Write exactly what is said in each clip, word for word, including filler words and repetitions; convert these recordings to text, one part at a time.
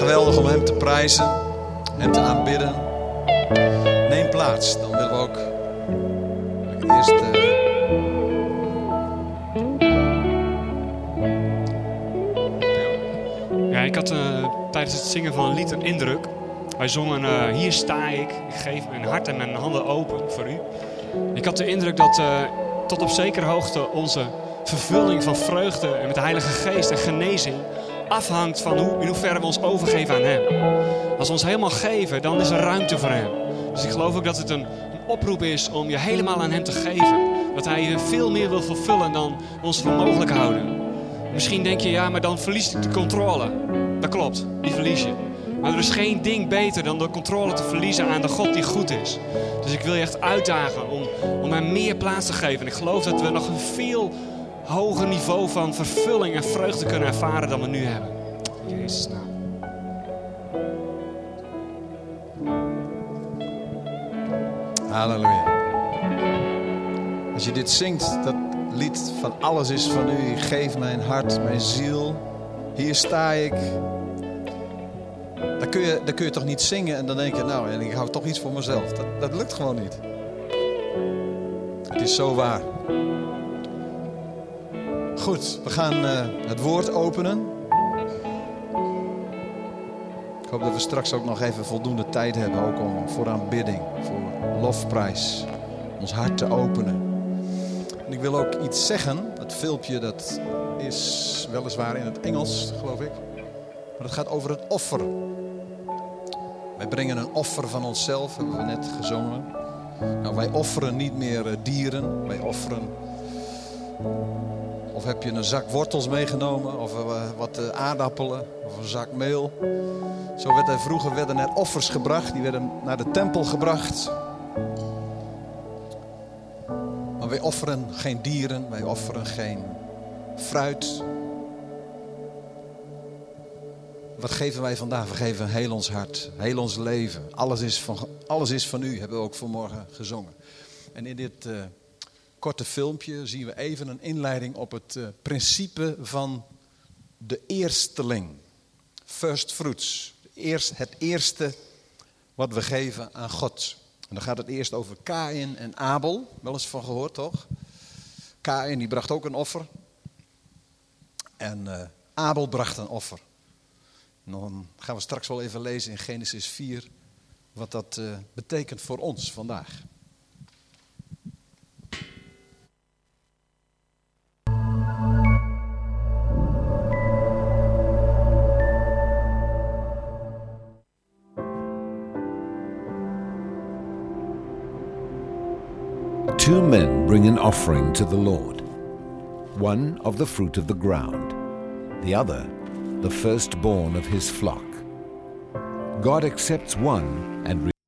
geweldig om hem te prijzen, hem te aanbidden. Neem plaats, dan willen we ook eerst... Uh... Ja, ik had uh, tijdens het zingen van een lied een indruk. Wij zongen, uh, hier sta ik, ik geef mijn hart en mijn handen open voor u. Ik had de indruk dat uh, tot op zekere hoogte onze vervulling van vreugde en met de Heilige Geest en genezing afhangt van hoe, in hoeverre we ons overgeven aan hem. Als we ons helemaal geven, dan is er ruimte voor hem. Dus ik geloof ook dat het een, een oproep is om je helemaal aan hem te geven. Dat hij je veel meer wil vervullen dan we ons voor mogelijk houden. Misschien denk je, ja, maar dan verlies ik de controle. Dat klopt, die verlies je. Maar er is geen ding beter dan de controle te verliezen aan de God die goed is. Dus ik wil je echt uitdagen om, om hem meer plaats te geven. En ik geloof dat we nog een veel hoger niveau van vervulling en vreugde kunnen ervaren dan we nu hebben. In Jezus' naam. Halleluja. Als je dit zingt, dat lied van alles is van u. Geef mijn hart, mijn ziel. Hier sta ik. Dan kun je, dan kun je toch niet zingen en dan denk je, nou, en ik hou toch iets voor mezelf. Dat, dat lukt gewoon niet. Het is zo waar. Goed, we gaan uh, het woord openen. Ik hoop dat we straks ook nog even voldoende tijd hebben. Ook om, voor aanbidding, voor lofprijs. Ons hart te openen. En ik wil ook iets zeggen. Het filmpje dat is weliswaar in het Engels, geloof ik. Maar het gaat over het offer. Wij brengen een offer van onszelf, hebben we net gezongen. Nou, wij offeren niet meer dieren. Wij offeren... Of heb je een zak wortels meegenomen, of uh, wat aardappelen, of een zak meel. Zo werd er vroeger werden er offers gebracht, die werden naar de tempel gebracht. Maar wij offeren geen dieren, wij offeren geen fruit. Wat geven wij vandaag? We geven heel ons hart, heel ons leven. Alles is van, alles is van u, hebben we ook vanmorgen gezongen. En in dit uh, korte filmpje zien we even een inleiding op het uh, principe van de eersteling. First fruits. Eerst, het eerste wat we geven aan God. En dan gaat het eerst over Kaïn en Abel. Wel eens van gehoord, toch? Kaïn die bracht ook een offer. En uh, Abel bracht een offer. En dan gaan we straks wel even lezen in Genesis vier wat dat uh, betekent voor ons vandaag. Two men bring an offering to the Lord, one of the fruit of the ground, the other the firstborn of his flock. God accepts one and re-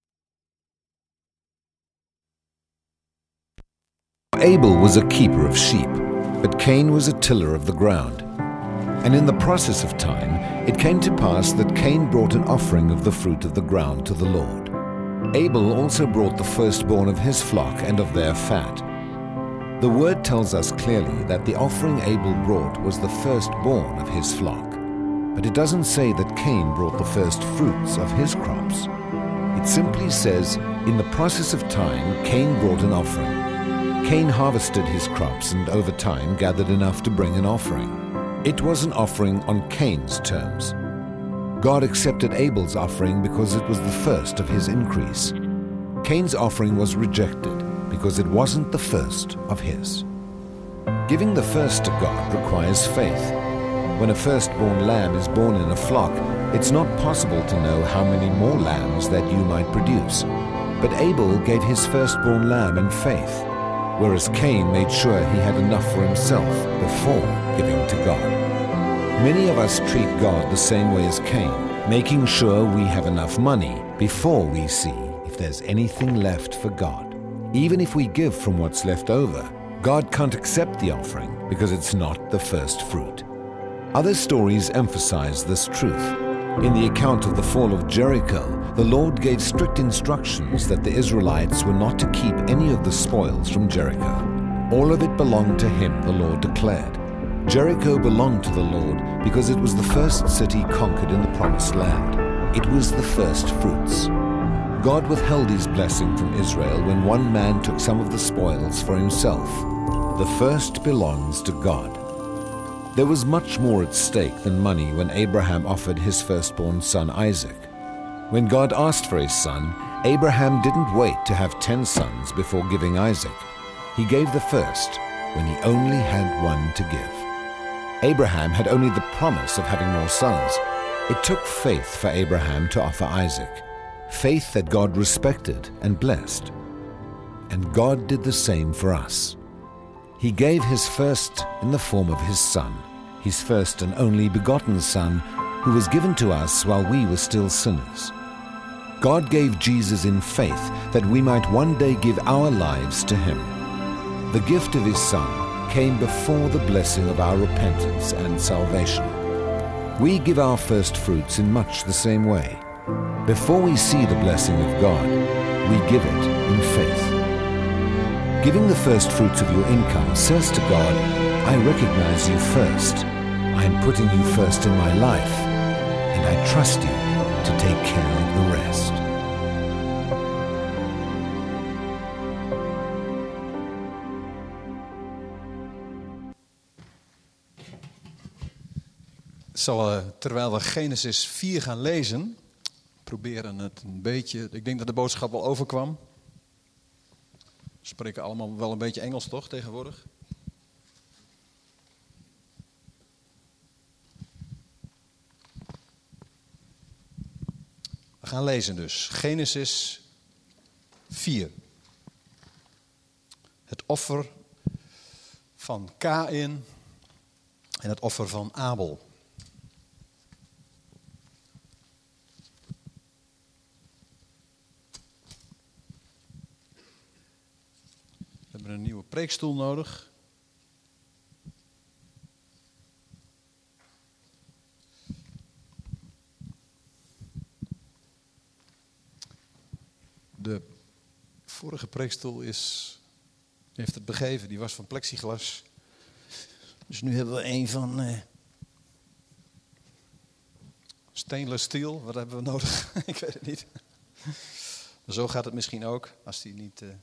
Abel was a keeper of sheep, but Cain was a tiller of the ground. And in the process of time, it came to pass that Cain brought an offering of the fruit of the ground to the Lord. Abel also brought the firstborn of his flock and of their fat. The word tells us clearly that the offering Abel brought was the firstborn of his flock. But it doesn't say that Cain brought the first fruits of his crops. It simply says, in the process of time, Cain brought an offering. Cain harvested his crops and over time gathered enough to bring an offering. It was an offering on Cain's terms. God accepted Abel's offering because it was the first of his increase. Cain's offering was rejected because it wasn't the first of his. Giving the first to God requires faith. When a firstborn lamb is born in a flock, it's not possible to know how many more lambs that you might produce. But Abel gave his firstborn lamb in faith, whereas Cain made sure he had enough for himself before giving to God. Many of us treat God the same way as Cain, making sure we have enough money before we see if there's anything left for God. Even if we give from what's left over, God can't accept the offering because it's not the first fruit. Other stories emphasize this truth. In the account of the fall of Jericho, the Lord gave strict instructions that the Israelites were not to keep any of the spoils from Jericho. All of it belonged to him, the Lord declared. Jericho belonged to the Lord because it was the first city conquered in the Promised promised land. It was the first fruits. God withheld his blessing from Israel when one man took some of the spoils for himself. The first belongs to God. There was much more at stake than money when Abraham offered his firstborn son Isaac. When God asked for his son, Abraham didn't wait to have ten sons before giving Isaac. He gave the first when he only had one to give. Abraham had only the promise of having more sons. It took faith for Abraham to offer Isaac, faith that God respected and blessed. And God did the same for us. He gave his first in the form of his son, his first and only begotten son, who was given to us while we were still sinners. God gave Jesus in faith that we might one day give our lives to him. The gift of his son came before the blessing of our repentance and salvation. We give our first fruits in much the same way. Before we see the blessing of God, we give it in faith. Giving the first fruits of your income says to God, I recognize you first. I am putting you first in my life, and I trust you to take care of the rest. Zal, uh, terwijl we Genesis vier gaan lezen, proberen het een beetje, ik denk dat de boodschap wel overkwam. We spreken allemaal wel een beetje Engels, toch, tegenwoordig? We gaan lezen dus. Genesis vier. Het offer van Kaïn en het offer van Abel. We hebben een nieuwe preekstoel nodig. De vorige preekstoel is, heeft het begeven, die was van plexiglas. Dus nu hebben we een van eh, stainless steel. Wat hebben we nodig? Ik weet het niet. Maar zo gaat het misschien ook, als die niet uh,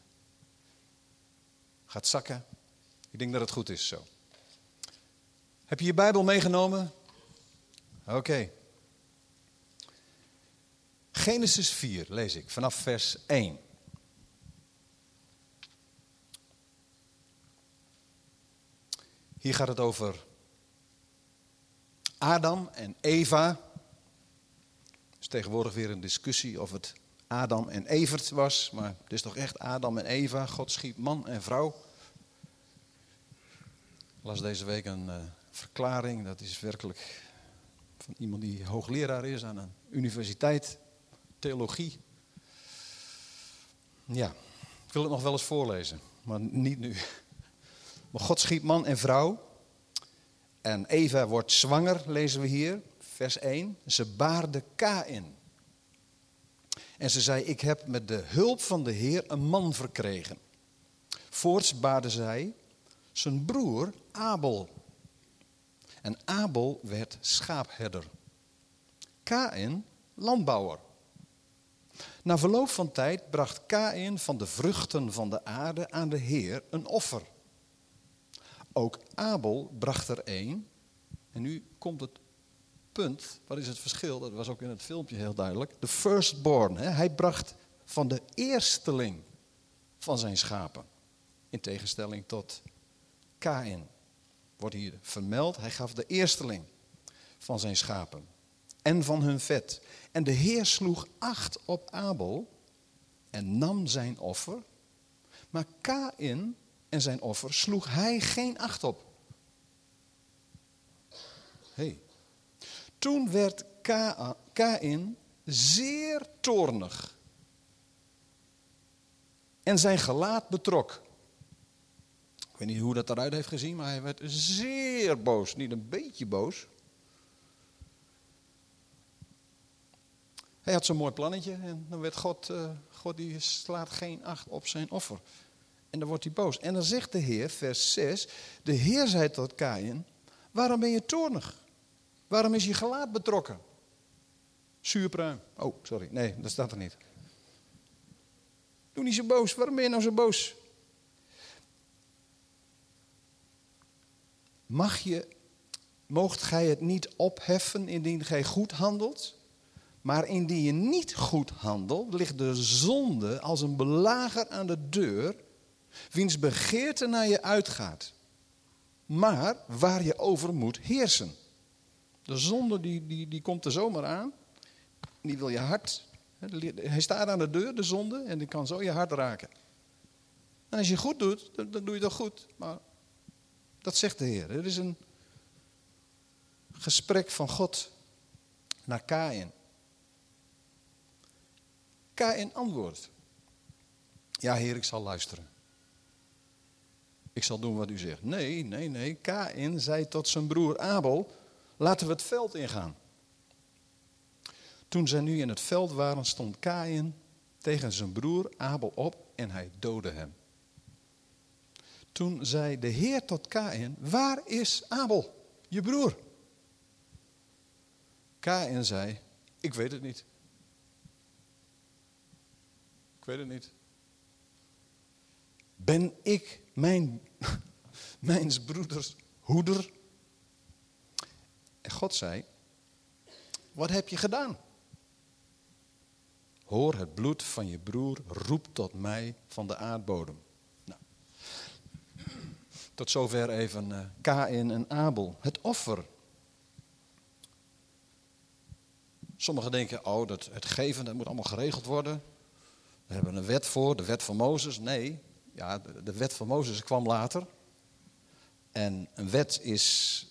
gaat zakken. Ik denk dat het goed is zo. Heb je je Bijbel meegenomen? Oké. Okay. Genesis vier lees ik vanaf vers één. Hier gaat het over Adam en Eva. Er is tegenwoordig weer een discussie of het Adam en Evert was. Maar het is toch echt Adam en Eva. God schiep man en vrouw. Ik las deze week een uh, verklaring. Dat is werkelijk van iemand die hoogleraar is aan een universiteit. Theologie. Ja, ik wil het nog wel eens voorlezen. Maar niet nu. Maar God schiep man en vrouw. En Eva wordt zwanger, lezen we hier, vers één. Ze baarde Kaïn. En ze zei, ik heb met de hulp van de Heer een man verkregen. Voorts baarde zij zijn broer Abel. En Abel werd schaapherder. Kaïn landbouwer. Na verloop van tijd bracht Kaïn van de vruchten van de aarde aan de Heer een offer. Ook Abel bracht er een. En nu komt het punt, wat is het verschil? Dat was ook in het filmpje heel duidelijk. De firstborn. Hè? Hij bracht van de eersteling van zijn schapen. In tegenstelling tot Kaïn. Wordt hier vermeld. Hij gaf de eersteling van zijn schapen. En van hun vet. En de Heer sloeg acht op Abel en nam zijn offer. Maar Kaïn en zijn offer sloeg hij geen acht op. Hey. Toen werd Kaïn zeer toornig. En zijn gelaat betrok. Ik weet niet hoe dat eruit heeft gezien, maar hij werd zeer boos. Niet een beetje boos. Hij had zo'n mooi plannetje en dan werd God, uh, God die slaat geen acht op zijn offer. En dan wordt hij boos. En dan zegt de Heer, vers zes, de Heer zei tot Kaïn, waarom ben je toornig? Waarom is je gelaat betrokken? Zuurpruim. Oh, sorry. Nee, dat staat er niet. Doe niet zo boos. Waarom ben je nou zo boos? Mag je, moogt gij het niet opheffen indien gij goed handelt? Maar indien je niet goed handelt, ligt de zonde als een belager aan de deur, wiens begeerte naar je uitgaat. Maar waar je over moet heersen. De zonde die, die, die komt er zomaar aan. Die wil je hart. Hij staat aan de deur, de zonde, en die kan zo je hart raken. En als je goed doet, dan, dan doe je dat goed. Maar dat zegt de Heer. Er is een gesprek van God naar Kaïn. Kaïn antwoordt. Ja, Heer, ik zal luisteren. Ik zal doen wat u zegt. Nee, nee, nee. Kaïn zei tot zijn broer Abel, laten we het veld ingaan. Toen zij nu in het veld waren, stond Kaïn tegen zijn broer Abel op en hij doodde hem. Toen zei de Heer tot Kaïn, waar is Abel, je broer? Kaïn zei, ik weet het niet. Ik weet het niet. Ben ik mijn, mijns broeders hoeder? En God zei, wat heb je gedaan? Hoor, het bloed van je broer roept tot mij van de aardbodem. Nou, tot zover even uh, Kaïn en Abel. Het offer. Sommigen denken, oh, dat, het geven dat moet allemaal geregeld worden. We hebben een wet voor, de wet van Mozes. Nee, ja, de, de wet van Mozes kwam later. En een wet is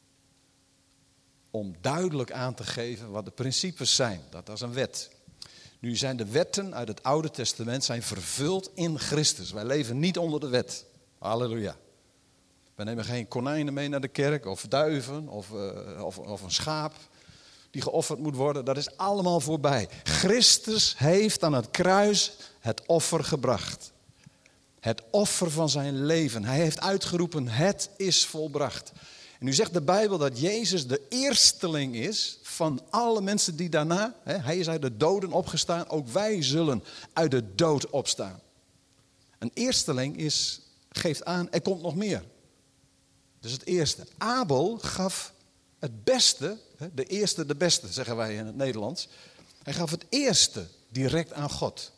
om duidelijk aan te geven wat de principes zijn. Dat is een wet. Nu zijn de wetten uit het Oude Testament zijn vervuld in Christus. Wij leven niet onder de wet. Halleluja. We nemen geen konijnen mee naar de kerk, of duiven, of, uh, of, of een schaap die geofferd moet worden. Dat is allemaal voorbij. Christus heeft aan het kruis het offer gebracht. Het offer van zijn leven. Hij heeft uitgeroepen, het is volbracht. En nu zegt de Bijbel dat Jezus de eersteling is van alle mensen die daarna, hè, hij is uit de doden opgestaan, ook wij zullen uit de dood opstaan. Een eersteling is, geeft aan, er komt nog meer. Dus het eerste. Abel gaf het beste, hè, de eerste de beste, zeggen wij in het Nederlands. Hij gaf het eerste direct aan God.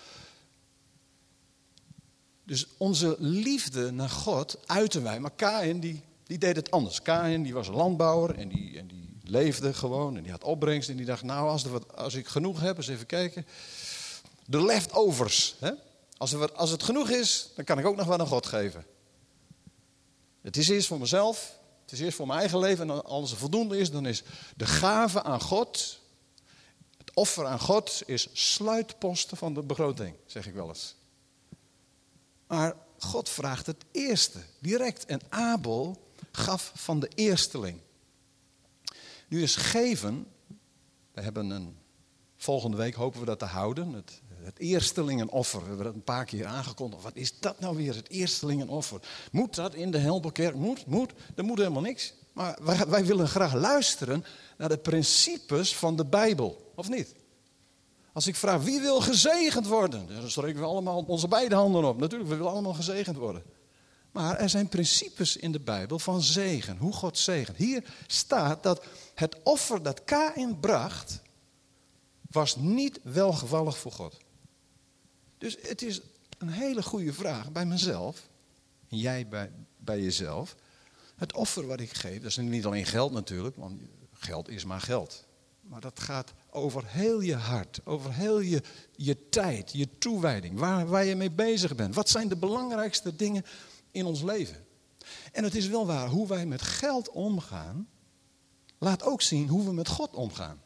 Dus onze liefde naar God uiten wij, maar Kaïn die... Die deed het anders. Kaïn die was een landbouwer en die, en die leefde gewoon en die had opbrengst. En die dacht, nou als, er wat, als ik genoeg heb, eens even kijken. De leftovers. Hè? Als, er wat, als het genoeg is, dan kan ik ook nog wat aan God geven. Het is eerst voor mezelf, het is eerst voor mijn eigen leven. En als er voldoende is, dan is de gave aan God, het offer aan God, is sluitposten van de begroting, zeg ik wel eens. Maar God vraagt het eerste, direct. En Abel gaf van de eersteling. Nu is geven, we hebben een, volgende week hopen we dat te houden, het, het eerstelingenoffer. We hebben dat een paar keer aangekondigd. Wat is dat nou weer, het eerstelingenoffer? Moet dat in de Helberkerk? Moet, moet, er moet helemaal niks. Maar wij, wij willen graag luisteren naar de principes van de Bijbel, of niet? Als ik vraag, wie wil gezegend worden? Dan streken we allemaal onze beide handen op. Natuurlijk, we willen allemaal gezegend worden. Maar er zijn principes in de Bijbel van zegen. Hoe God zegent. Hier staat dat het offer dat Kaïn bracht, was niet welgevallig voor God. Dus het is een hele goede vraag bij mezelf. En jij bij, bij jezelf. Het offer wat ik geef, dat is niet alleen geld natuurlijk. Want geld is maar geld. Maar dat gaat over heel je hart, over heel je, je tijd, je toewijding, waar, waar je mee bezig bent. Wat zijn de belangrijkste dingen in ons leven? En het is wel waar, hoe wij met geld omgaan, laat ook zien hoe we met God omgaan.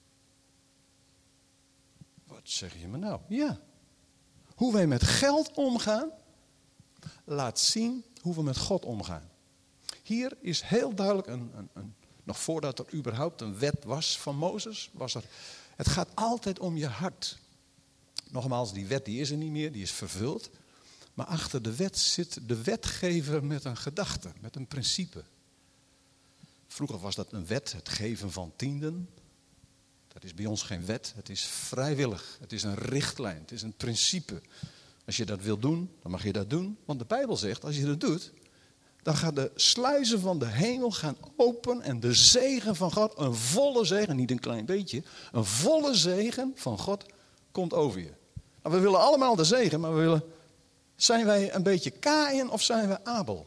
Wat zeg je me nou? Ja. Hoe wij met geld omgaan, laat zien hoe we met God omgaan. Hier is heel duidelijk een... een, een Nog voordat er überhaupt een wet was van Mozes, was er... Het gaat altijd om je hart. Nogmaals, die wet die is er niet meer, die is vervuld. Maar achter de wet zit de wetgever met een gedachte, met een principe. Vroeger was dat een wet, het geven van tienden. Dat is bij ons geen wet, het is vrijwillig. Het is een richtlijn, het is een principe. Als je dat wil doen, dan mag je dat doen. Want de Bijbel zegt, als je dat doet, dan gaan de sluizen van de hemel gaan open en de zegen van God, een volle zegen, niet een klein beetje, een volle zegen van God komt over je. Nou, we willen allemaal de zegen, maar we willen, zijn wij een beetje Kaïn of zijn we Abel?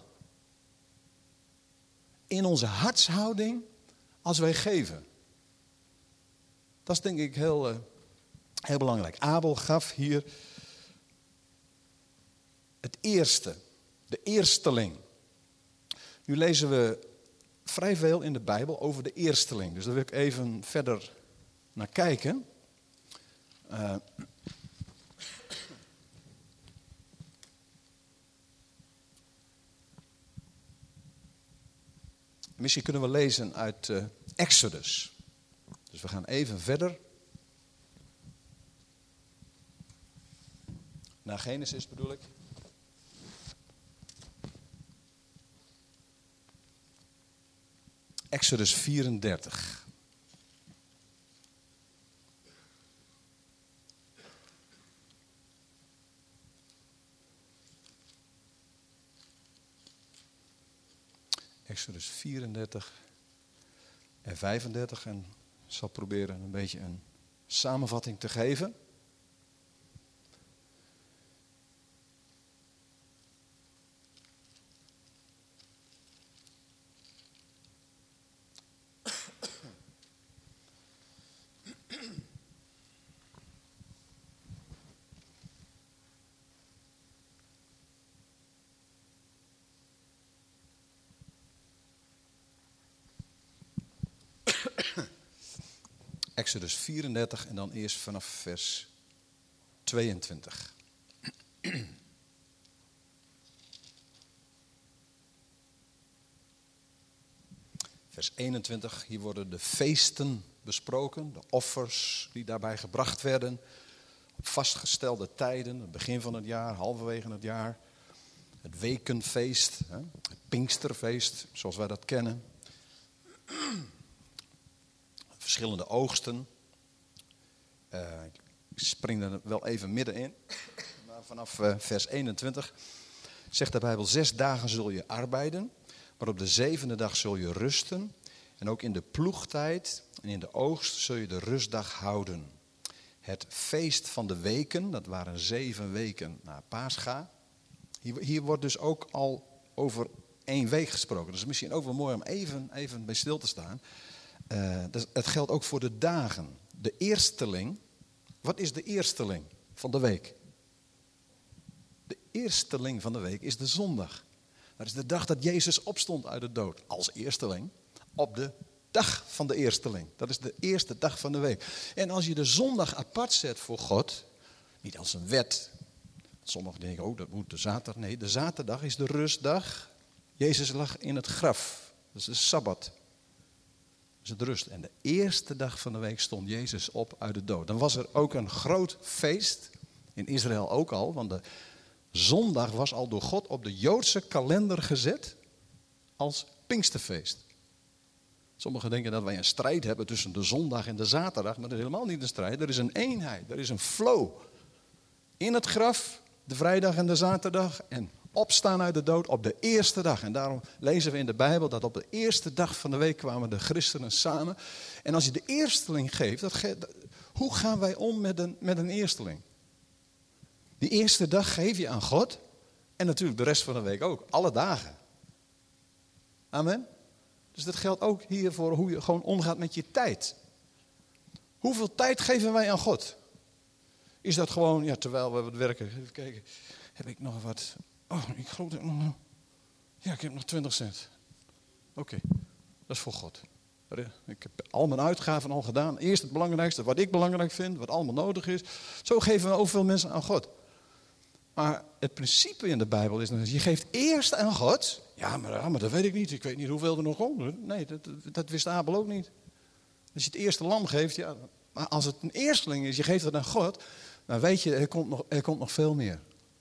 In onze hartshouding als wij geven. Dat is denk ik heel, uh, heel belangrijk. Abel gaf hier het eerste, de eersteling. Nu lezen we vrij veel in de Bijbel over de eersteling. Dus daar wil ik even verder naar kijken. Uh, misschien kunnen we lezen uit uh, Exodus. Dus we gaan even verder. Naar Genesis bedoel ik. Exodus vierendertig. Exodus vierendertig en vijfendertig. En ik zal proberen een beetje een samenvatting te geven. Exodus vierendertig en dan eerst vanaf vers tweeëntwintig. Vers eenentwintig, hier worden de feesten besproken, de offers die daarbij gebracht werden, op vastgestelde tijden, het begin van het jaar, halverwege het jaar, het wekenfeest, het Pinksterfeest, zoals wij dat kennen. Verschillende oogsten. Uh, ik spring er wel even middenin. Maar vanaf uh, vers eenentwintig zegt de Bijbel: zes dagen zul je arbeiden, maar op de zevende dag zul je rusten. En ook in de ploegtijd en in de oogst zul je de rustdag houden. Het feest van de weken, dat waren zeven weken na Pascha. Hier, hier wordt dus ook al over één week gesproken. Dat is misschien ook wel mooi om even, even bij stil te staan. Uh, dus het geldt ook voor de dagen. De eersteling. Wat is de eersteling van de week? De eersteling van de week is de zondag. Dat is de dag dat Jezus opstond uit de dood. Als eersteling. Op de dag van de eersteling. Dat is de eerste dag van de week. En als je de zondag apart zet voor God. Niet als een wet. Sommigen denken, oh dat moet de zaterdag. Nee, de zaterdag is de rustdag. Jezus lag in het graf. Dat is de Sabbat. is het rust. En de eerste dag van de week stond Jezus op uit de dood. Dan was er ook een groot feest, in Israël ook al, want de zondag was al door God op de Joodse kalender gezet als Pinksterfeest. Sommigen denken dat wij een strijd hebben tussen de zondag en de zaterdag, maar dat is helemaal niet een strijd. Er is een eenheid, er is een flow. In het graf, de vrijdag en de zaterdag, en opstaan uit de dood op de eerste dag. En daarom lezen we in de Bijbel dat op de eerste dag van de week kwamen de christenen samen. En als je de eersteling geeft, dat ge- hoe gaan wij om met een, met een eersteling? Die eerste dag geef je aan God en natuurlijk de rest van de week ook, alle dagen. Amen. Dus dat geldt ook hier voor hoe je gewoon omgaat met je tijd. Hoeveel tijd geven wij aan God? Is dat gewoon, ja, terwijl we wat werken, even kijken, heb ik nog wat? Oh, ik geloof dat ik nog, ja, ik heb nog twintig cent. Oké, okay, dat is voor God. Ik heb al mijn uitgaven al gedaan. Eerst het belangrijkste, wat ik belangrijk vind, wat allemaal nodig is. Zo geven we ook veel mensen aan God. Maar het principe in de Bijbel is, dat je geeft eerst aan God. Ja maar, ja, maar dat weet ik niet. Ik weet niet hoeveel er nog komt. Nee, dat, dat wist Abel ook niet. Als je het eerste lam geeft, ja, maar als het een eersteling is, je geeft het aan God, dan weet je, er komt nog, er komt nog veel meer.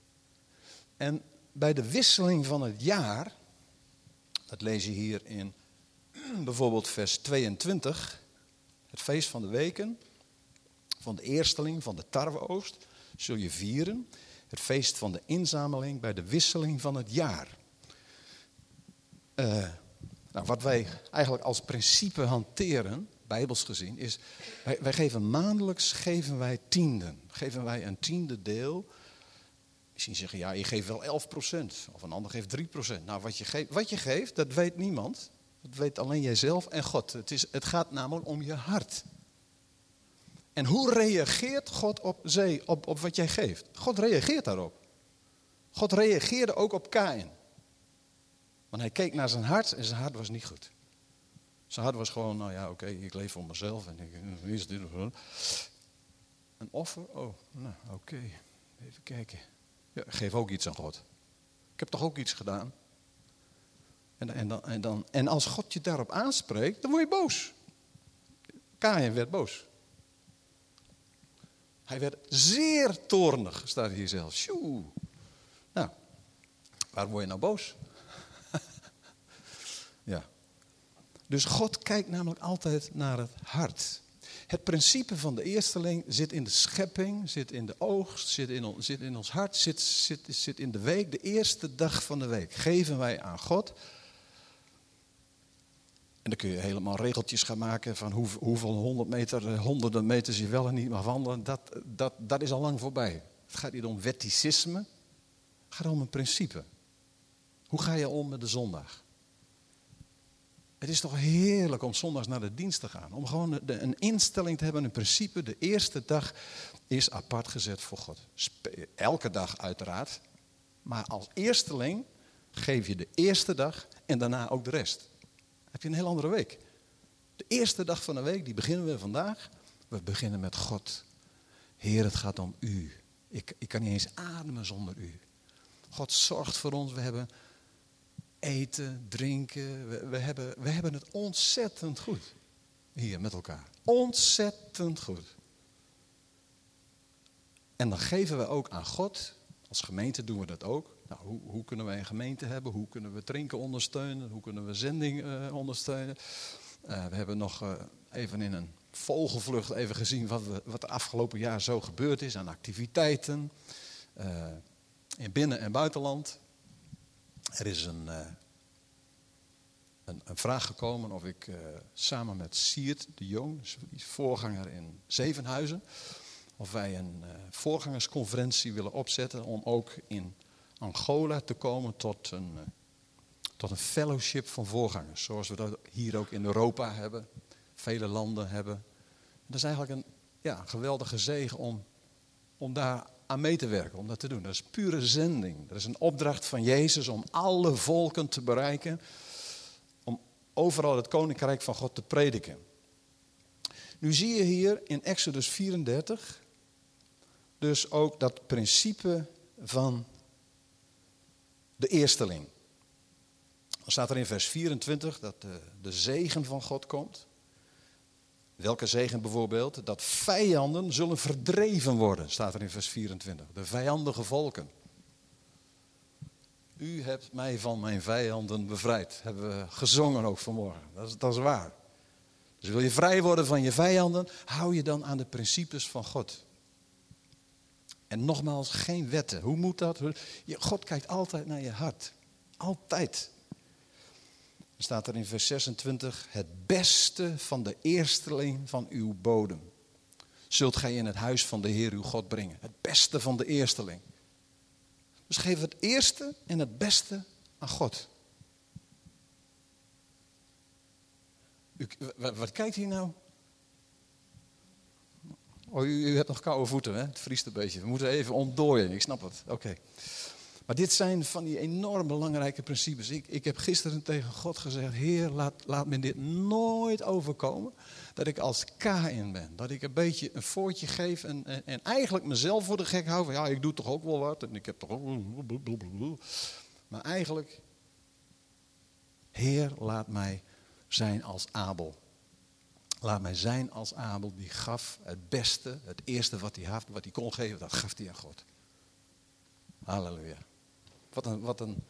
En bij de wisseling van het jaar, dat lees je hier in bijvoorbeeld vers tweeëntwintig, Het feest van de weken, van de eersteling, van de tarweoogst, zul je vieren. Het feest van de inzameling bij de wisseling van het jaar. Uh, nou, wat wij eigenlijk als principe hanteren, bijbels gezien, is... Wij, wij geven maandelijks geven wij tienden. Geven wij een tiende deel. Misschien zeggen, ja, je geeft wel elf procent. Of een ander geeft drie procent. Nou, wat je geeft, wat je geeft, dat weet niemand. Dat weet alleen jijzelf en God. Het, is, het gaat namelijk om je hart. En hoe reageert God op, zee, op, op wat jij geeft? God reageert daarop. God reageerde ook op Kaïn. Want hij keek naar zijn hart en zijn hart was niet goed. Zijn hart was gewoon, nou ja, oké, okay, ik leef voor mezelf. En ik, wie is dit? Een offer? Oh, nou, oké. Okay. Even kijken. Ja, geef ook iets aan God. Ik heb toch ook iets gedaan? En, en, dan, en, dan, en als God je daarop aanspreekt, dan word je boos. Kaïn werd boos. Hij werd zeer toornig, staat hier zelfs. Sjoe. Nou, waarom word je nou boos? Ja. Dus God kijkt namelijk altijd naar het hart. Het principe van de eersteling zit in de schepping, zit in de oogst, zit in, on, zit in ons hart, zit, zit, zit in de week. De eerste dag van de week geven wij aan God. En dan kun je helemaal regeltjes gaan maken van hoe, hoeveel honderd meter, honderden meters je wel en niet mag wandelen. Dat, dat, dat is al lang voorbij. Het gaat niet om wetticisme, het gaat om een principe. Hoe ga je om met de zondag? Het is toch heerlijk om zondags naar de dienst te gaan. Om gewoon de, een instelling te hebben, een principe. De eerste dag is apart gezet voor God. Elke dag uiteraard. Maar als eersteling geef je de eerste dag en daarna ook de rest. Dan heb je een heel andere week. De eerste dag van de week, die beginnen we vandaag. We beginnen met God. Heer, het gaat om u. Ik, ik kan niet eens ademen zonder u. God zorgt voor ons. We hebben eten, drinken. We, we, hebben, we hebben het ontzettend goed. Hier met elkaar. Ontzettend goed. En dan geven we ook aan God. Als gemeente doen we dat ook. Nou, hoe, hoe kunnen wij een gemeente hebben? Hoe kunnen we drinken ondersteunen? Hoe kunnen we zending uh, ondersteunen? Uh, we hebben nog uh, even in een vogelvlucht even gezien wat, we, wat de afgelopen jaar zo gebeurd is aan activiteiten. Uh, in binnen- en buitenland. Er is een, uh, een, een vraag gekomen of ik uh, samen met Siert de Jong, voorganger in Zevenhuizen, of wij een uh, voorgangersconferentie willen opzetten om ook in Angola te komen tot een, uh, tot een fellowship van voorgangers. Zoals we dat hier ook in Europa hebben, vele landen hebben. Dat is eigenlijk een ja, geweldige zegen om, om daar aan mee te werken, om dat te doen. Dat is pure zending. Dat is een opdracht van Jezus om alle volken te bereiken. Om overal het koninkrijk van God te prediken. Nu zie je hier in Exodus vierendertig dus ook dat principe van de eersteling. Dan staat er in vers vierentwintig dat de, de zegen van God komt. Welke zegen bijvoorbeeld? Dat vijanden zullen verdreven worden, staat er in vers vierentwintig. De vijandige volken. U hebt mij van mijn vijanden bevrijd. Hebben we gezongen ook vanmorgen. Dat is, dat is waar. Dus wil je vrij worden van je vijanden, hou je dan aan de principes van God. En nogmaals, geen wetten. Hoe moet dat? God kijkt altijd naar je hart. Altijd. Dan staat er in vers zesentwintig, het beste van de eersteling van uw bodem zult gij in het huis van de Heer uw God brengen. Het beste van de eersteling. Dus geef het eerste en het beste aan God. U, wat, wat kijkt hier nou? Oh, u, u hebt nog koude voeten, hè? Het vriest een beetje. We moeten even ontdooien, ik snap het. Oké. Okay. Maar dit zijn van die enorm belangrijke principes. Ik, ik heb gisteren tegen God gezegd, Heer, laat, laat me dit nooit overkomen. Dat ik als Kaïn ben. Dat ik een beetje een voortje geef en, en, en eigenlijk mezelf voor de gek hou. Van, ja, ik doe toch ook wel wat en ik heb toch ook... Maar eigenlijk, Heer, laat mij zijn als Abel. Laat mij zijn als Abel, die gaf het beste, het eerste wat hij had, wat hij kon geven, dat gaf hij aan God. Halleluja. Wat een, wat een,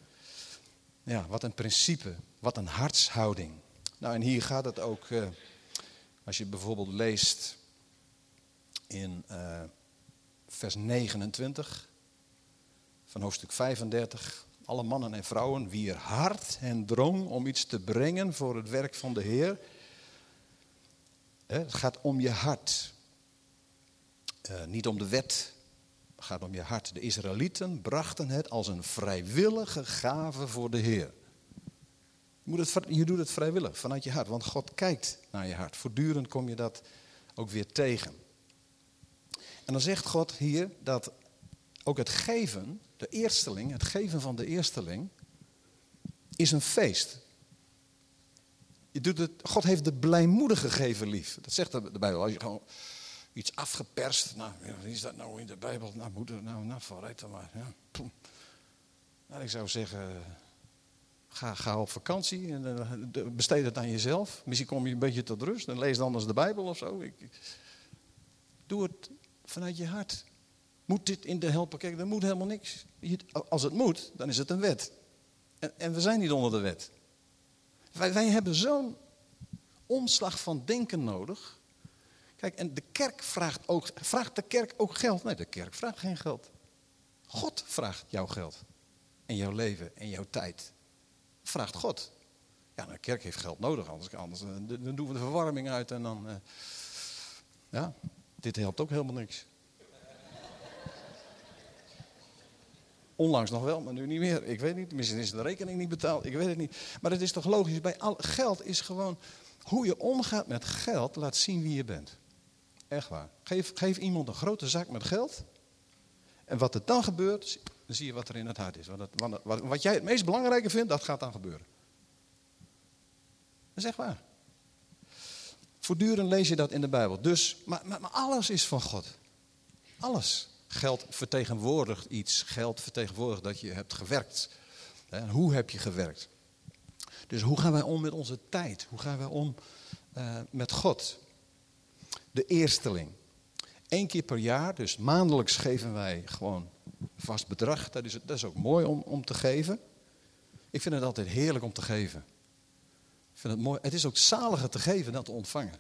ja, wat een principe, wat een hartshouding. Nou, en hier gaat het ook uh, Als je bijvoorbeeld leest in uh, vers negenentwintig van hoofdstuk vijfendertig. Alle mannen en vrouwen wier hart hen drong om iets te brengen voor het werk van de Heer. Het gaat om je hart. Uh, niet om de wet. Het gaat om je hart. De Israëlieten brachten het als een vrijwillige gave voor de Heer. Je, moet het, je doet het vrijwillig, vanuit je hart. Want God kijkt naar je hart. Voortdurend kom je dat ook weer tegen. En dan zegt God hier dat ook het geven, de eersteling, het geven van de eersteling, is een feest. Je doet het, God heeft de blijmoedige gever lief. Dat zegt de Bijbel. Als je gewoon iets afgeperst, nou, wie is dat nou in de Bijbel? Nou, moeder, nou, nou, vooruit dan maar. Ja. Nou, ik zou zeggen, ga, ga op vakantie en uh, besteed het aan jezelf. Misschien kom je een beetje tot rust en lees dan anders de Bijbel of zo. Ik, doe het vanuit je hart. Moet dit in de helper? Kijk, er moet helemaal niks. Als het moet, dan is het een wet. En, en we zijn niet onder de wet. Wij, wij hebben zo'n omslag van denken nodig. Kijk, en de kerk vraagt ook, vraagt de kerk ook geld? Nee, de kerk vraagt geen geld. God vraagt jouw geld. En jouw leven en jouw tijd. Vraagt God. Ja, de kerk heeft geld nodig, anders, anders dan doen we de verwarming uit en dan... Uh, ja, dit helpt ook helemaal niks. Onlangs nog wel, maar nu niet meer. Ik weet niet, misschien is de rekening niet betaald. Ik weet het niet. Maar het is toch logisch, bij al, geld is gewoon... Hoe je omgaat met geld laat zien wie je bent. Echt waar. Geef, geef iemand een grote zak met geld. En wat er dan gebeurt, dan zie je wat er in het hart is. Wat, het, wat, wat jij het meest belangrijke vindt, dat gaat dan gebeuren. Dat is echt waar. Voortdurend lees je dat in de Bijbel. Dus, maar, maar, maar alles is van God. Alles. Geld vertegenwoordigt iets. Geld vertegenwoordigt dat je hebt gewerkt. En hoe heb je gewerkt? Dus hoe gaan wij om met onze tijd? Hoe gaan wij om uh, met God? De eersteling. Eén keer per jaar, dus maandelijks geven wij gewoon vast bedrag. Dat is, dat is ook mooi om, om te geven. Ik vind het altijd heerlijk om te geven. Ik vind het mooi. Het is ook zaliger te geven dan te ontvangen.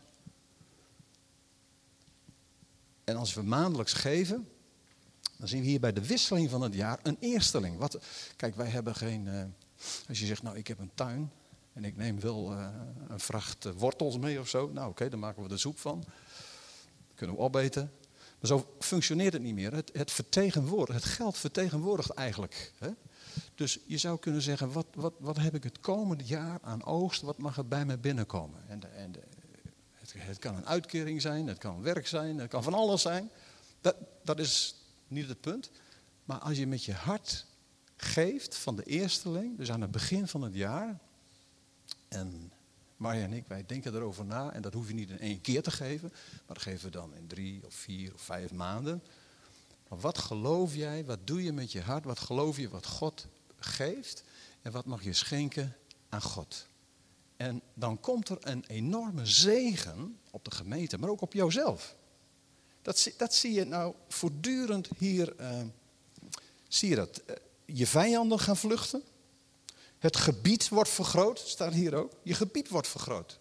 En als we maandelijks geven, dan zien we hier bij de wisseling van het jaar een eersteling. Wat, kijk, wij hebben geen... Uh, als je zegt, nou, ik heb een tuin en ik neem wel uh, een vracht uh, wortels mee of zo. Nou, oké, okay, dan maken we er soep van. Kunnen we opeten. Maar zo functioneert het niet meer. Het, het vertegenwoordigt, het geld vertegenwoordigt eigenlijk. Hè? Dus je zou kunnen zeggen, wat, wat, wat heb ik het komende jaar aan oogst? Wat mag er bij mij binnenkomen? En de, en de, het, het kan een uitkering zijn, het kan werk zijn, het kan van alles zijn. Dat, dat is niet het punt. Maar als je met je hart geeft van de eersteling, dus aan het begin van het jaar. En Marja en ik, wij denken erover na. En dat hoef je niet in één keer te geven. Maar dat geven we dan in drie of vier of vijf maanden. Maar wat geloof jij, wat doe je met je hart? Wat geloof je wat God geeft? En wat mag je schenken aan God? En dan komt er een enorme zegen op de gemeente, maar ook op jouzelf. Dat, dat zie je nou voortdurend hier. Uh, zie je dat? Uh, je vijanden gaan vluchten. Het gebied wordt vergroot, staat hier ook. Je gebied wordt vergroot.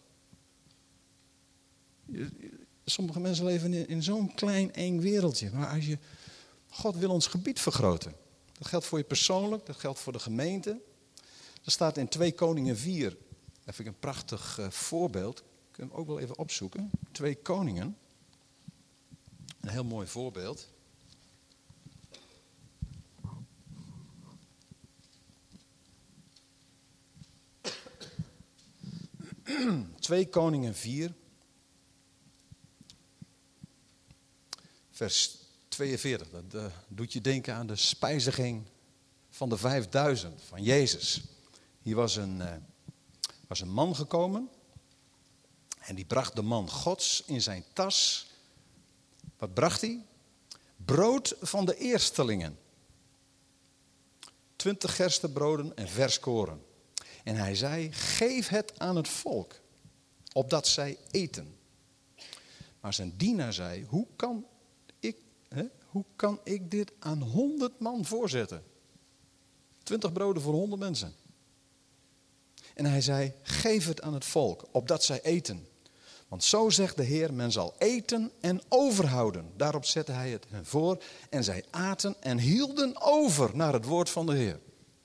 Je, sommige mensen leven in, in zo'n klein, eng wereldje. Maar als je, God wil ons gebied vergroten. Dat geldt voor je persoonlijk, dat geldt voor de gemeente. Er staat in twee Koningen vier, dat vind ik een prachtig uh, voorbeeld. Kun je hem ook wel even opzoeken. twee Koningen. Een heel mooi voorbeeld. twee Koningen vier. Vers tweeënveertig. Dat uh, doet je denken aan de spijziging van de vijfduizend van Jezus. Hier was een, uh, was een man gekomen. En die bracht de man Gods in zijn tas. Wat bracht hij? Brood van de eerstelingen. Twintig gerstebroden en vers koren. En hij zei, geef het aan het volk, opdat zij eten. Maar zijn dienaar zei, hoe kan ik, hè, hoe kan ik dit aan honderd man voorzetten? Twintig broden voor honderd mensen. En hij zei, geef het aan het volk, opdat zij eten. Want zo zegt de Heer, men zal eten en overhouden. Daarop zette hij het hen voor. En zij aten en hielden over naar het woord van de Heer.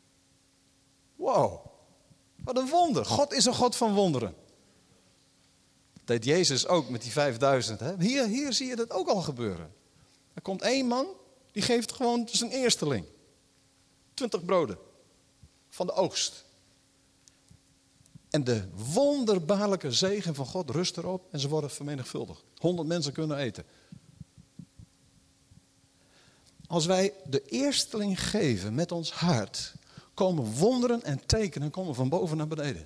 Wow, wat een wonder. God is een God van wonderen. Dat deed Jezus ook met die vijfduizend. Hè? Hier, hier zie je dat ook al gebeuren. Er komt één man, die geeft gewoon zijn eersteling. Twintig broden van de oogst. En de wonderbaarlijke zegen van God rust erop en ze worden vermenigvuldigd. Honderd mensen kunnen eten. Als wij de eersteling geven met ons hart, komen wonderen en tekenen komen van boven naar beneden.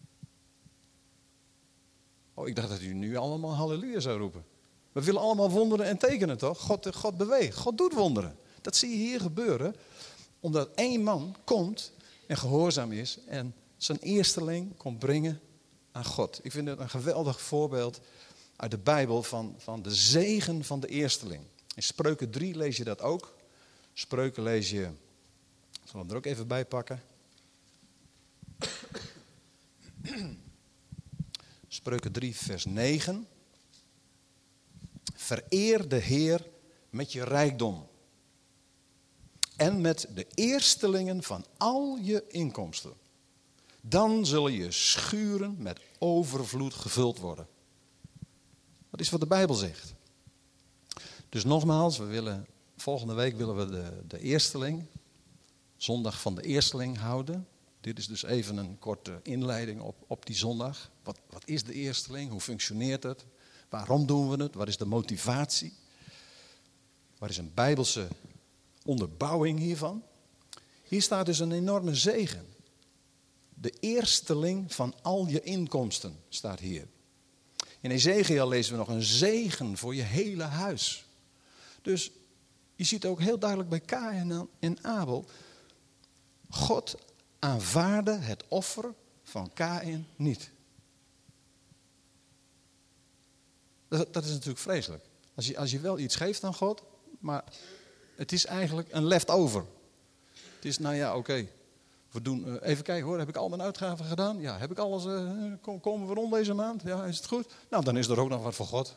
Oh, ik dacht dat u nu allemaal halleluja zou roepen. We willen allemaal wonderen en tekenen, toch? God, God beweegt, God doet wonderen. Dat zie je hier gebeuren, omdat één man komt en gehoorzaam is en zijn eersteling komt brengen aan God. Ik vind het een geweldig voorbeeld uit de Bijbel van, van de zegen van de eersteling. In Spreuken drie lees je dat ook. Spreuken lees je, ik zal hem er ook even bij pakken. Spreuken drie vers negen. Vereer de Heer met je rijkdom. En met de eerstelingen van al je inkomsten. Dan zullen je schuren met overvloed gevuld worden. Dat is wat de Bijbel zegt. Dus nogmaals, we willen, volgende week willen we de, de eersteling, zondag van de eersteling houden. Dit is dus even een korte inleiding op, op die zondag. Wat, wat is de eersteling? Hoe functioneert het? Waarom doen we het? Wat is de motivatie? Wat is een Bijbelse onderbouwing hiervan? Hier staat dus een enorme zegen. De eersteling van al je inkomsten staat hier. In Ezekiel lezen we nog een zegen voor je hele huis. Dus je ziet ook heel duidelijk bij Kaïn en Abel. God aanvaarde het offer van Kaïn niet. Dat, dat is natuurlijk vreselijk. Als je, als je wel iets geeft aan God, maar het is eigenlijk een leftover. Het is, nou ja, oké. Okay. We doen, uh, even kijken hoor, heb ik al mijn uitgaven gedaan? Ja, heb ik alles, uh, kom, komen we rond deze maand? Ja, is het goed? Nou, dan is er ook nog wat voor God.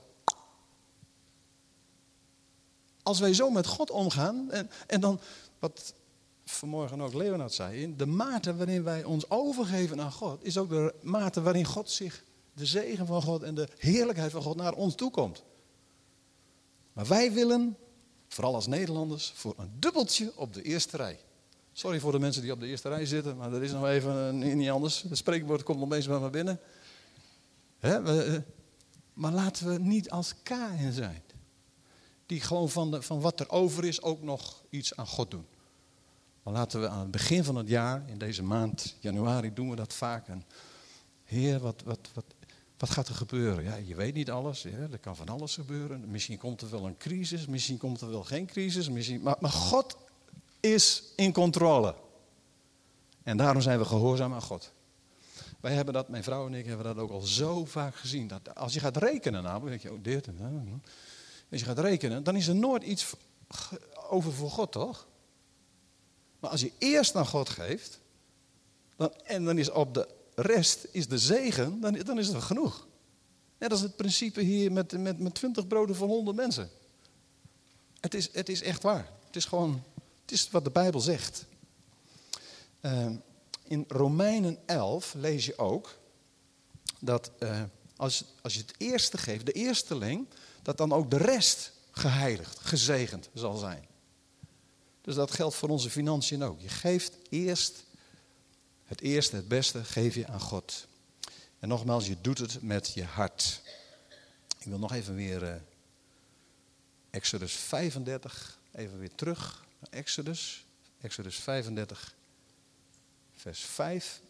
Als wij zo met God omgaan, en, en dan, wat vanmorgen ook Leonard zei, de mate waarin wij ons overgeven aan God, is ook de mate waarin God zich, de zegen van God en de heerlijkheid van God naar ons toe komt. Maar wij willen, vooral als Nederlanders, voor een dubbeltje op de eerste rij. Sorry voor de mensen die op de eerste rij zitten, maar dat is nog even niet anders. Het spreekwoord komt nog eens bij me binnen. He, we, maar laten we niet als Kaïn zijn. Die gewoon van, de, van wat er over is ook nog iets aan God doen. Maar laten we aan het begin van het jaar, in deze maand januari, doen we dat vaak. En, Heer, wat, wat, wat, wat gaat er gebeuren? Ja, je weet niet alles. Ja, er kan van alles gebeuren. Misschien komt er wel een crisis, misschien komt er wel geen crisis. Misschien, maar, maar God is in controle. En daarom zijn we gehoorzaam aan God. Wij hebben dat, mijn vrouw en ik hebben dat ook al zo vaak gezien. Dat als je gaat rekenen namelijk, denk je, oh dit en dat. Als je gaat rekenen, dan is er nooit iets over voor God, toch? Maar als je eerst aan God geeft, dan, en dan is op de rest is de zegen, dan, dan is er genoeg. Net als het principe hier met, met, met twintig broden voor honderd mensen. Het is, het is echt waar. Het is gewoon, het is wat de Bijbel zegt. Uh, in Romeinen elf lees je ook dat uh, als, als je het eerste geeft, de eersteling, dat dan ook de rest geheiligd, gezegend zal zijn. Dus dat geldt voor onze financiën ook. Je geeft eerst het eerste, het beste, geef je aan God. En nogmaals, je doet het met je hart. Ik wil nog even weer uh, Exodus vijfendertig, even weer terug naar Exodus. Exodus vijfendertig, vers vijf.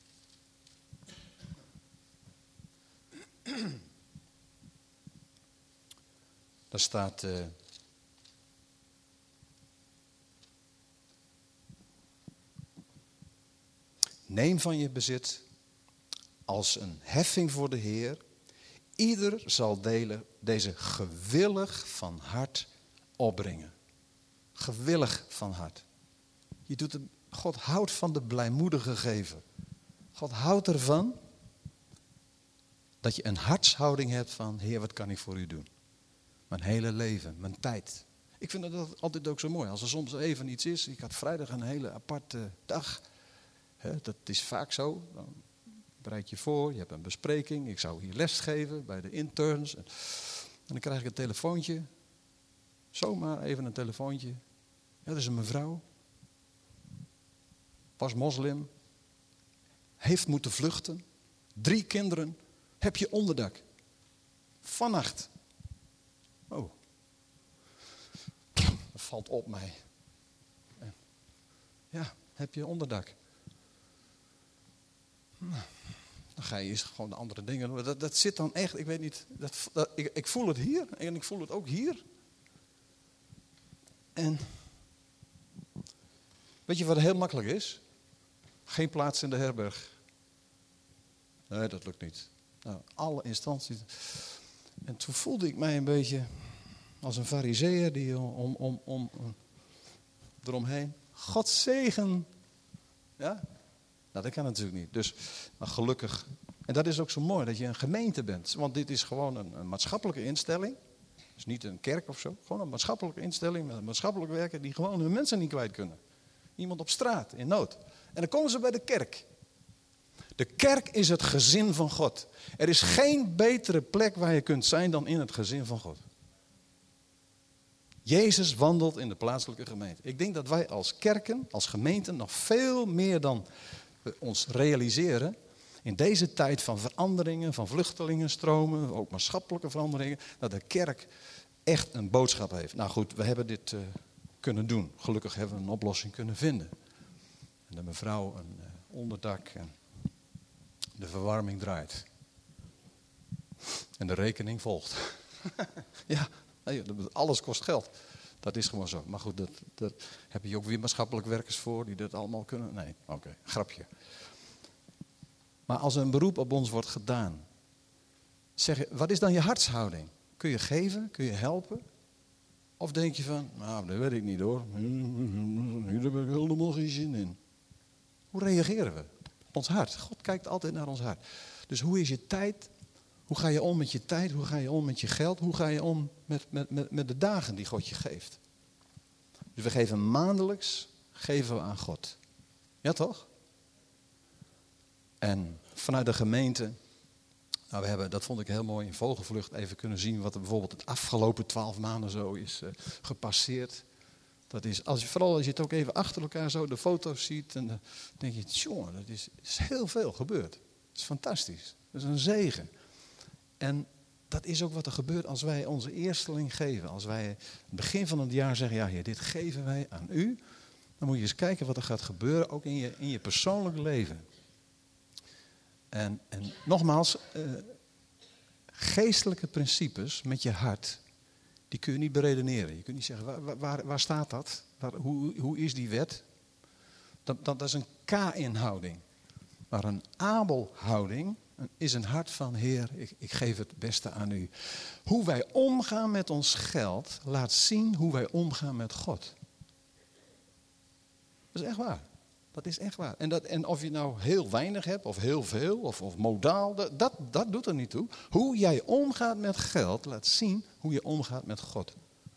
Daar staat... Uh, Neem van je bezit als een heffing voor de Heer. Ieder zal delen deze gewillig van hart opbrengen. Gewillig van hart. Je doet het, God houdt van de blijmoedige geven. God houdt ervan Dat je een hartshouding hebt van, Heer, wat kan ik voor u doen? Mijn hele leven, mijn tijd. Ik vind dat altijd ook zo mooi. Als er soms even iets is. Ik had vrijdag een hele aparte dag. He, dat is vaak zo. Dan bereid je voor, je hebt een bespreking. Ik zou hier les geven bij de interns. En dan krijg ik een telefoontje. Zomaar even een telefoontje. Ja, dat is een mevrouw. Was moslim. Heeft moeten vluchten. Drie kinderen. Heb je onderdak? Vannacht. Oh. Dat valt op mij. Ja, heb je onderdak? Nou, dan ga je eens gewoon de andere dingen doen. Dat, dat zit dan echt, ik weet niet. Dat, dat, ik, ik voel het hier en ik voel het ook hier. En weet je wat heel makkelijk is? Geen plaats in de herberg. Nee, dat lukt niet. Nou, alle instanties. En toen voelde ik mij een beetje als een farizeeër die om, om, om, om eromheen. God zegen. Ja? Nou, dat kan natuurlijk niet. Dus, maar gelukkig. En dat is ook zo mooi, dat je een gemeente bent. Want dit is gewoon een, een maatschappelijke instelling. Dus niet een kerk of zo. Gewoon een maatschappelijke instelling met een maatschappelijk werker die gewoon hun mensen niet kwijt kunnen. Iemand op straat, in nood. En dan komen ze bij de kerk. De kerk is het gezin van God. Er is geen betere plek waar je kunt zijn dan in het gezin van God. Jezus wandelt in de plaatselijke gemeente. Ik denk dat wij als kerken, als gemeenten, nog veel meer dan we ons realiseren. In deze tijd van veranderingen, van vluchtelingenstromen, ook maatschappelijke veranderingen. Dat de kerk echt een boodschap heeft. Nou goed, we hebben dit uh, kunnen doen. Gelukkig hebben we een oplossing kunnen vinden. En de mevrouw een uh, onderdak en de verwarming draait. En de rekening volgt. Ja, alles kost geld. Dat is gewoon zo. Maar goed, dat, dat heb je ook weer maatschappelijk werkers voor die dat allemaal kunnen. Nee, oké, okay, grapje. Maar als er een beroep op ons wordt gedaan, zeg je, wat is dan je hartshouding? Kun je geven? Kun je helpen? Of denk je van, nou, dat weet ik niet hoor. Hier heb ik helemaal geen zin in. Hoe reageren we? Ons hart. God kijkt altijd naar ons hart. Dus hoe is je tijd? Hoe ga je om met je tijd? Hoe ga je om met je geld? Hoe ga je om met, met, met, met de dagen die God je geeft? Dus we geven maandelijks, geven we aan God. Ja toch? En vanuit de gemeente, nou we hebben, dat vond ik heel mooi in Vogelvlucht, even kunnen zien wat er bijvoorbeeld het afgelopen twaalf maanden zo is uh, gepasseerd. Dat is, als je, vooral als je het ook even achter elkaar zo de foto's ziet, en dan denk je, jongen, dat is, is heel veel gebeurd. Dat is fantastisch. Dat is een zegen. En dat is ook wat er gebeurt als wij onze eersteling geven. Als wij aan het begin van het jaar zeggen, ja Heer, dit geven wij aan u. Dan moet je eens kijken wat er gaat gebeuren, ook in je, in je persoonlijke leven. En, en nogmaals, uh, geestelijke principes met je hart, die kun je niet beredeneren. Je kunt niet zeggen, waar, waar, waar staat dat? Waar, hoe, hoe is die wet? Dat, dat, dat is een K-inhouding. Maar een Abel-houding is een hart van, Heer, ik, ik geef het beste aan u. Hoe wij omgaan met ons geld, laat zien hoe wij omgaan met God. Dat is echt waar. Dat is echt waar. En, dat, en of je nou heel weinig hebt, of heel veel, of, of modaal, dat, dat, dat doet er niet toe. Hoe jij omgaat met geld, laat zien hoe je omgaat met God.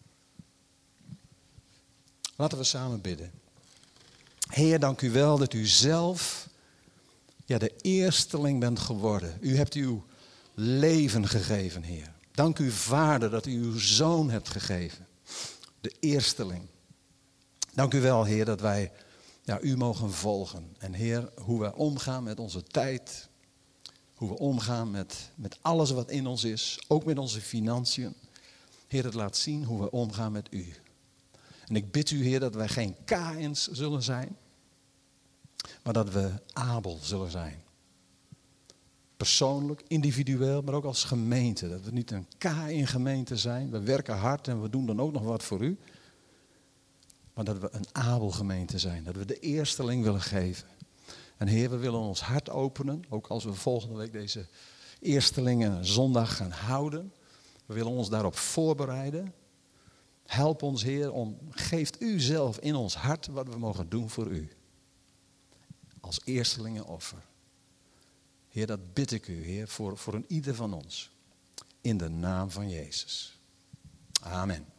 Laten we samen bidden. Heer, dank u wel dat u zelf ja, de eersteling bent geworden. U hebt uw leven gegeven, Heer. Dank u, Vader, dat u uw Zoon hebt gegeven. De eersteling. Dank u wel, Heer, dat wij ja, u mogen volgen. En Heer, hoe we omgaan met onze tijd. Hoe we omgaan met, met alles wat in ons is. Ook met onze financiën. Heer, het laat zien hoe we omgaan met u. En ik bid u, Heer, dat wij geen Kaïns zullen zijn. Maar dat we Abel zullen zijn. Persoonlijk, individueel, maar ook als gemeente. Dat we niet een Kaïn-gemeente zijn. We werken hard en we doen dan ook nog wat voor u. Maar dat we een Abel-gemeente zijn. Dat we de eersteling willen geven. En Heer, we willen ons hart openen. Ook als we volgende week deze eerstelingen zondag gaan houden. We willen ons daarop voorbereiden. Help ons, Heer, om, geeft u zelf in ons hart wat we mogen doen voor u. Als eerstelingenoffer. Heer, dat bid ik u, Heer, voor, voor een ieder van ons. In de naam van Jezus. Amen.